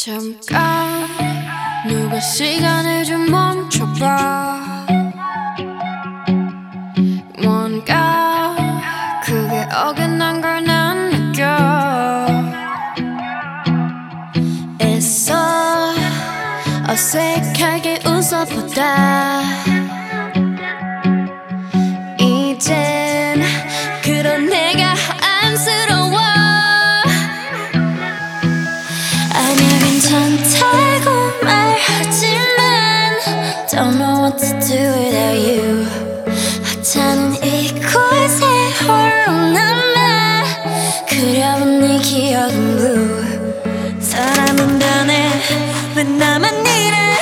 잠깐 누가 시간을 좀 멈춰봐. 뭔가 그게 어긋난 걸 난 느껴. 애써 어색하게 웃어보다 이젠 그런 내가 안쓰러워. 아니야 괜찮다고 말하지만 Don't know what to do without you. 하찮은 이곳에 홀로 남아 그려본 네 기억은 blue. 사람은 변해 왜 나만 이래.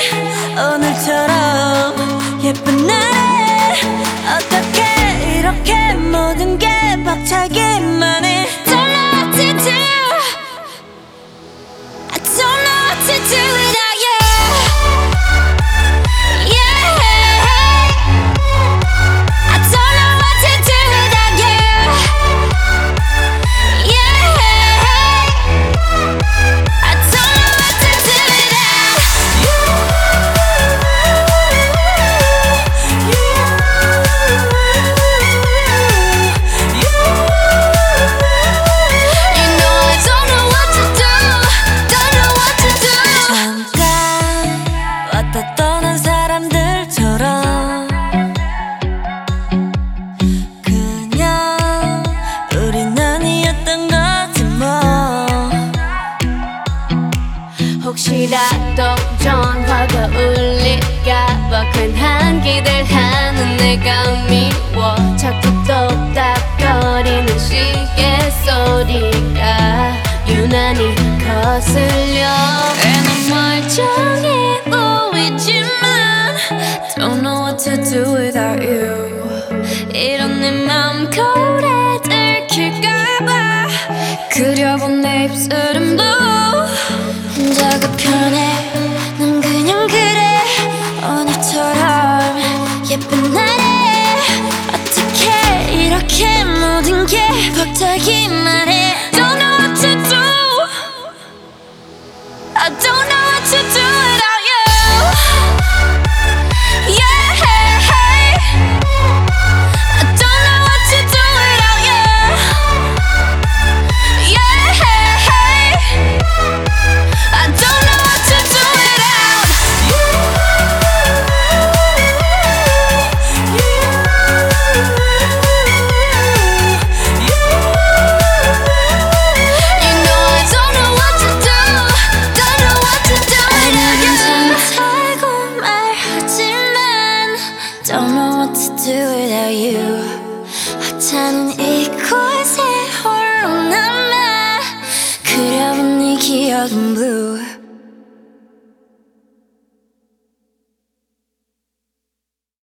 오늘처럼 예쁜 날에 어떻게 이렇게 모든 게 벅차기만 해. Don't know what to do. I don't know what to do without you. Yeah. I don't know what to do without you. Yeah. I don't know what to do without you. You know I don't know what to do. Don't know what to do. 잠깐 왔다 떠난 사람들처럼 그냥 우린 아니었던 거지 뭐. 혹시라도 전화가 울릴까봐 괜한 기대하는 내가 미워. 자꾸 똑딱거리는 시계 소리가 유난히 거슬려. 난 멀쩡해 보이지만 Don't know what to do without you. 이런 내 맘 거울에 들킬까봐 그려본 내 입술은 blue. 혼자가 편해 난 그냥 그래. 오늘처럼 예쁜 날에 어떻게 이렇게 모든 게 벅차기만 해. Don't know what to do. I don't know what to do without you. Yeah. I don't know what to do without you. Yeah. I don't know what to do without you. You know I don't know what to do. Don't know what to do without you. 괜찮다고 말하지만 Don't know what to do without you. 하찮은 이곳에 홀로 남아 그려본 네 기억은 blue.